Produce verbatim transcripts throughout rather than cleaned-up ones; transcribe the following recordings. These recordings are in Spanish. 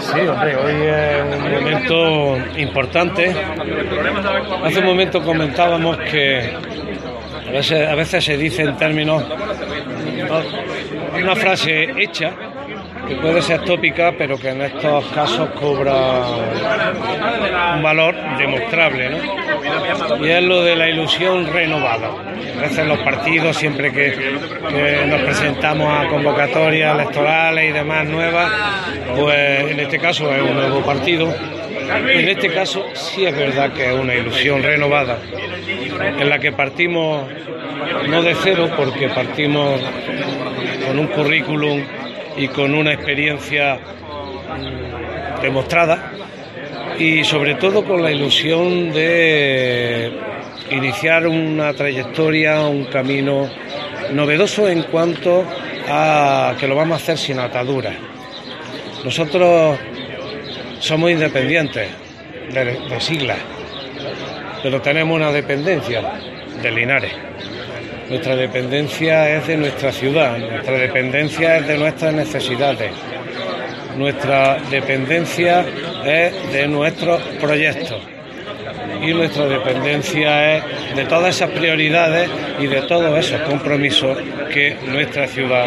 Sí, hombre, hoy es un momento importante. Hace un momento comentábamos que a veces, a veces se dice en términos, una frase hecha, que puede ser tópica, pero que en estos casos cobra un valor demostrable, ¿no? Y es lo de la ilusión renovada. A veces los partidos, siempre que, que nos presentamos a convocatorias electorales y demás nuevas, pues en este caso es un nuevo partido. En este caso sí es verdad que es una ilusión renovada, en la que partimos no de cero, porque partimos con un currículum y con una experiencia demostrada, y sobre todo con la ilusión de iniciar una trayectoria, un camino novedoso en cuanto a que lo vamos a hacer sin ataduras. Nosotros somos independientes de, de siglas, pero tenemos una dependencia de Linares. Nuestra dependencia es de nuestra ciudad, nuestra dependencia es de nuestras necesidades, nuestra dependencia es de nuestros proyectos y nuestra dependencia es de todas esas prioridades y de todos esos compromisos que nuestra ciudad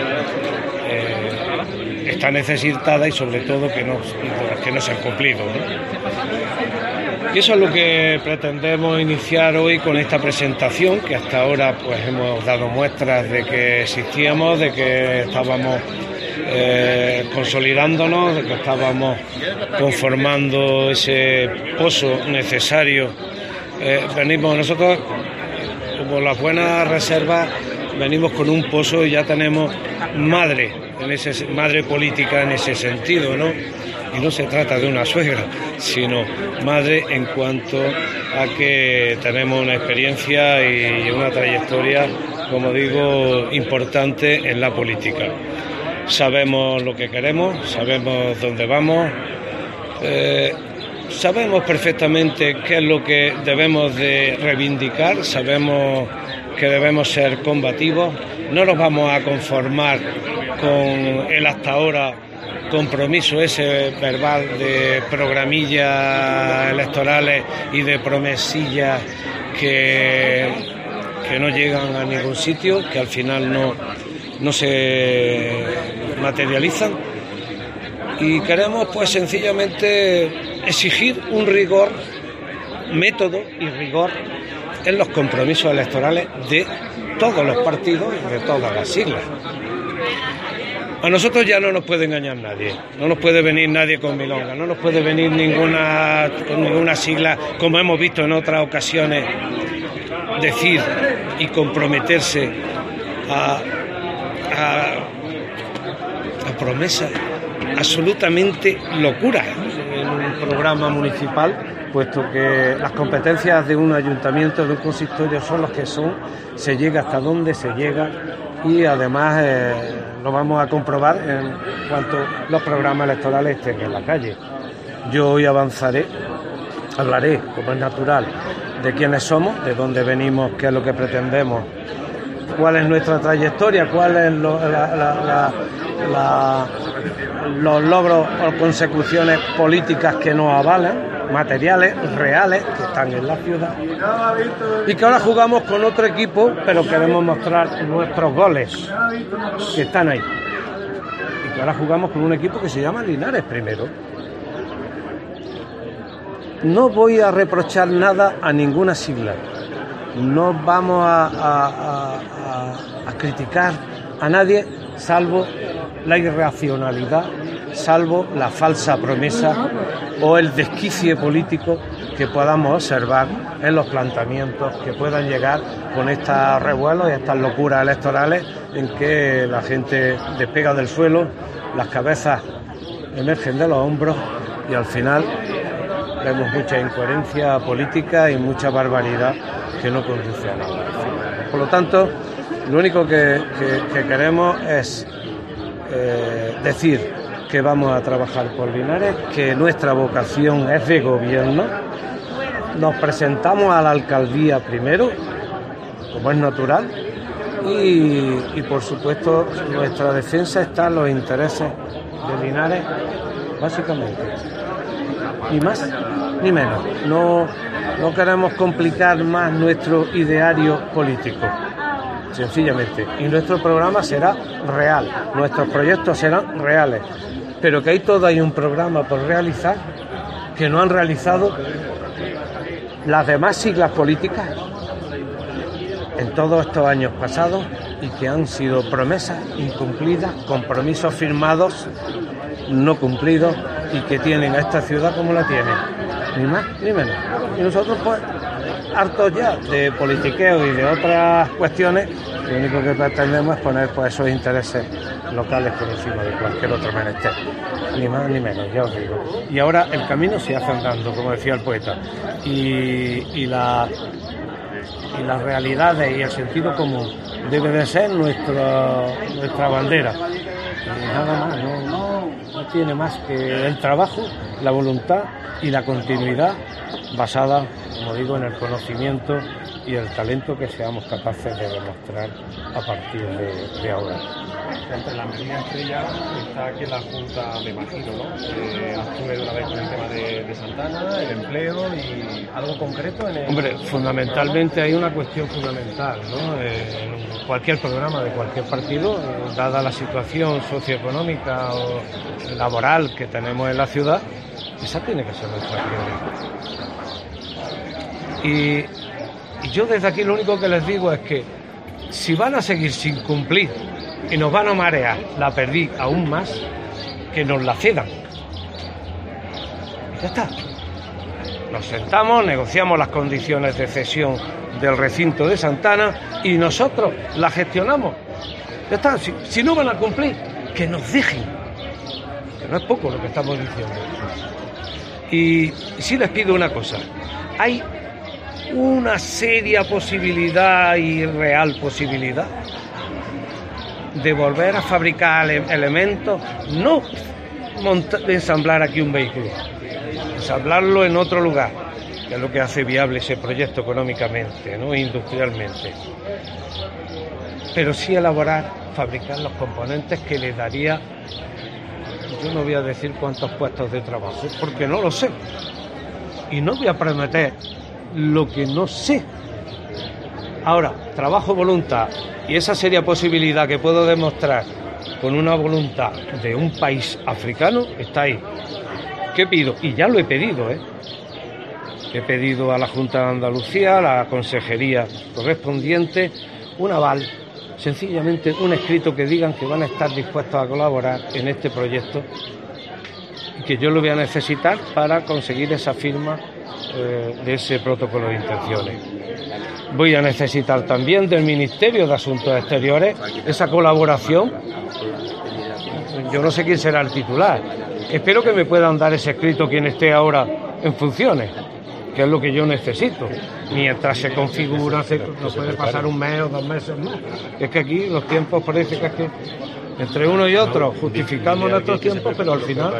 eh, está necesitada y sobre todo que no, que no se han cumplido, ¿no? Y eso es lo que pretendemos iniciar hoy con esta presentación, que hasta ahora pues hemos dado muestras de que existíamos, de que estábamos eh, consolidándonos, de que estábamos conformando ese pozo necesario. Eh, venimos nosotros, como las buenas reservas, venimos con un pozo y ya tenemos madre, en ese, madre política en ese sentido, ¿no? Y no se trata de una suegra, sino madre en cuanto a que tenemos una experiencia y una trayectoria, como digo, importante en la política. Sabemos lo que queremos, sabemos dónde vamos, eh, sabemos perfectamente qué es lo que debemos de reivindicar, sabemos que debemos ser combativos, no nos vamos a conformar con el hasta ahora compromiso ese verbal de programillas electorales y de promesillas que, que no llegan a ningún sitio, que al final no, no se materializan, y queremos pues sencillamente exigir un rigor, método y rigor en los compromisos electorales de todos los partidos y de todas las siglas. A nosotros ya no nos puede engañar nadie, no nos puede venir nadie con milonga, no nos puede venir ninguna, con ninguna sigla, como hemos visto en otras ocasiones, decir y comprometerse a, a, a promesas absolutamente locuras en un programa municipal, puesto que las competencias de un ayuntamiento, de un consistorio, son las que son, se llega hasta donde se llega, y además eh, lo vamos a comprobar en cuanto los programas electorales estén en la calle. Yo hoy avanzaré, hablaré, como es natural, de quiénes somos, de dónde venimos, qué es lo que pretendemos, cuál es nuestra trayectoria, cuáles son lo, la, la, la, la, los logros o consecuciones políticas que nos avalan, materiales, reales, que están en la ciudad, y que ahora jugamos con otro equipo, pero queremos mostrar nuestros goles, que están ahí, y que ahora jugamos con un equipo que se llama Linares Primero. No voy a reprochar nada a ninguna sigla, no vamos a, a, a, a, a criticar a nadie, salvo la irracionalidad, salvo la falsa promesa o el desquicie político que podamos observar en los planteamientos que puedan llegar con estos revuelos y estas locuras electorales en que la gente despega del suelo, las cabezas emergen de los hombros y al final vemos mucha incoherencia política y mucha barbaridad que no conduce a nada. Por lo tanto, lo único que, que, que queremos es eh, decir que vamos a trabajar por Linares, que nuestra vocación es de gobierno. Nos presentamos a la alcaldía primero, como es natural, y, y por supuesto nuestra defensa está en los intereses de Linares, básicamente. Ni más ni menos. No, no queremos complicar más nuestro ideario político, sencillamente. Y nuestro programa será real, nuestros proyectos serán reales. Pero que hay todo hay un programa por realizar que no han realizado las demás siglas políticas en todos estos años pasados y que han sido promesas incumplidas, compromisos firmados, no cumplidos y que tienen a esta ciudad como la tienen, ni más ni menos. Y nosotros pues hartos ya de politiqueo y de otras cuestiones, lo único que pretendemos es poner pues esos intereses locales por encima de cualquier otro menester, ni más ni menos, ya os digo. Y ahora el camino se hace andando, como decía el poeta, y, y, la, y las realidades y el sentido común debe de ser nuestra, nuestra bandera. Y nada más, no, no, no tiene más que el trabajo, la voluntad y la continuidad basada, como digo, en el conocimiento y el talento que seamos capaces de demostrar a partir de, de ahora. Entre las medidas estrellas está que la Junta, me imagino, ¿no? Eh, actúe de una vez con el tema de, de Santana, el empleo y algo concreto en el... Hombre, fundamentalmente hay una cuestión fundamental, ¿no? Eh, en cualquier programa de cualquier partido, eh, dada la situación socioeconómica o laboral que tenemos en la ciudad, esa tiene que ser nuestra prioridad. Y, y yo desde aquí lo único que les digo es que si van a seguir sin cumplir y nos van a marear la perdí aún más, que nos la cedan. Ya está. Nos sentamos, negociamos las condiciones de cesión del recinto de Santana y nosotros la gestionamos. Ya está. Si, si no van a cumplir, que nos dejen. Que no es poco lo que estamos diciendo. Y, y sí les pido una cosa. Hay una seria posibilidad y real posibilidad de volver a fabricar elementos, no monta- de ensamblar aquí un vehículo, ensamblarlo en otro lugar, que es lo que hace viable ese proyecto económicamente, ¿no? Industrialmente. Pero sí elaborar, fabricar los componentes que le daría, yo no voy a decir cuántos puestos de trabajo, porque no lo sé. Y no voy a prometer lo que no sé. Ahora, trabajo, voluntad y esa seria posibilidad que puedo demostrar con una voluntad de un país africano está ahí. ¿Qué pido? Y ya lo he pedido, ¿eh? He pedido a la Junta de Andalucía, a la consejería correspondiente, un aval, sencillamente un escrito que digan que van a estar dispuestos a colaborar en este proyecto y que yo lo voy a necesitar para conseguir esa firma eh, de ese protocolo de intenciones. Voy a necesitar también del Ministerio de Asuntos Exteriores esa colaboración. Yo no sé quién será el titular. Espero que me puedan dar ese escrito quien esté ahora en funciones, que es lo que yo necesito. Mientras se configura, se, no puede pasar un mes o dos meses más. Es que aquí los tiempos parece que es que entre uno y otro justificamos nuestros tiempos, pero al final,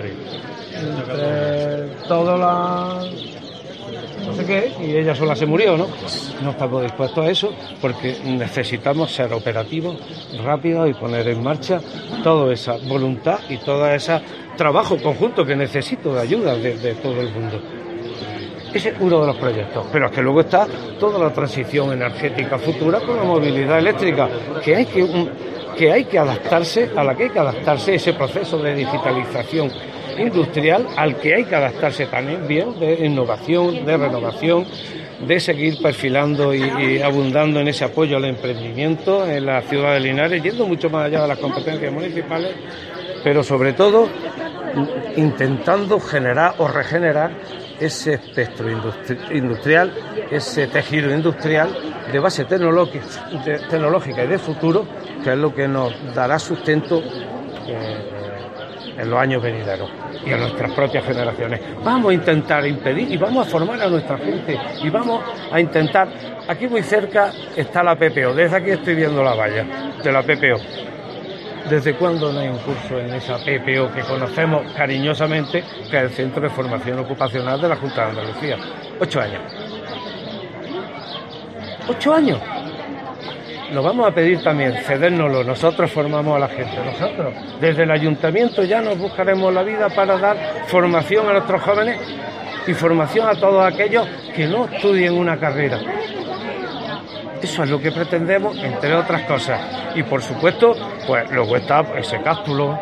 entre todas las... no sé qué, y ella sola se murió, ¿no? No estamos dispuestos a eso porque necesitamos ser operativos, rápidos y poner en marcha toda esa voluntad y todo ese trabajo conjunto que necesito de ayuda de, de todo el mundo. Ese es uno de los proyectos, pero es que luego está toda la transición energética futura con la movilidad eléctrica, que hay que, que hay que adaptarse, a la que hay que adaptarse ese proceso de digitalización industrial al que hay que adaptarse también bien, de innovación, de renovación, de seguir perfilando y, y abundando en ese apoyo al emprendimiento en la ciudad de Linares, yendo mucho más allá de las competencias municipales, pero sobre todo intentando generar o regenerar ese espectro industri- industrial, ese tejido industrial de base tecnológica, de, tecnológica y de futuro, que es lo que nos dará sustento eh, en los años venideros y a nuestras propias generaciones. Vamos a intentar impedir y vamos a formar a nuestra gente y vamos a intentar, aquí muy cerca está la P P O, desde aquí estoy viendo la valla de la P P O. ¿Desde cuándo no hay un curso en esa P P O que conocemos cariñosamente, que es el Centro de Formación Ocupacional de la Junta de Andalucía? Ocho años. Ocho años. nos vamos a pedir también cedérnoslo, nosotros formamos a la gente, nosotros desde el ayuntamiento ya nos buscaremos la vida para dar formación a nuestros jóvenes y formación a todos aquellos que no estudien una carrera. Eso es lo que pretendemos, entre otras cosas. Y por supuesto, pues luego está ese cástulo,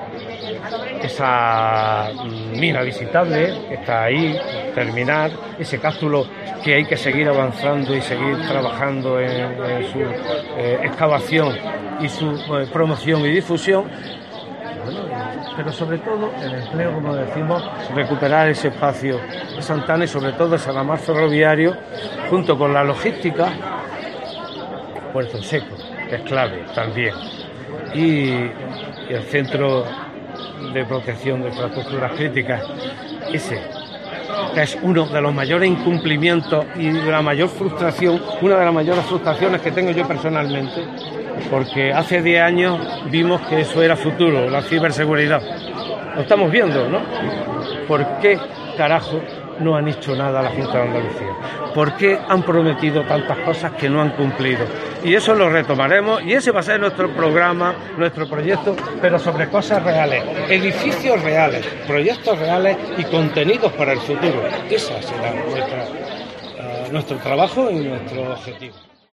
esa mina visitable que está ahí, terminar, ese cástulo que hay que seguir avanzando y seguir trabajando en, en su eh, excavación y su eh, promoción y difusión. Bueno, pero sobre todo el empleo, como decimos, recuperar ese espacio de Santa Ana y sobre todo ese ramal ferroviario, junto con la logística, Puerto Seco, que es clave también, y, y el centro de protección de infraestructuras críticas, ese que es uno de los mayores incumplimientos y de la mayor frustración, una de las mayores frustraciones que tengo yo personalmente, porque hace diez años vimos que eso era futuro, la ciberseguridad. Lo estamos viendo, ¿no? ¿Por qué carajo no han hecho nada a la Junta de Andalucía? ¿Por qué han prometido tantas cosas que no han cumplido? Y eso lo retomaremos y ese va a ser nuestro programa, nuestro proyecto, pero sobre cosas reales, edificios reales, proyectos reales y contenidos para el futuro. Ese será nuestra, uh, nuestro trabajo y nuestro objetivo.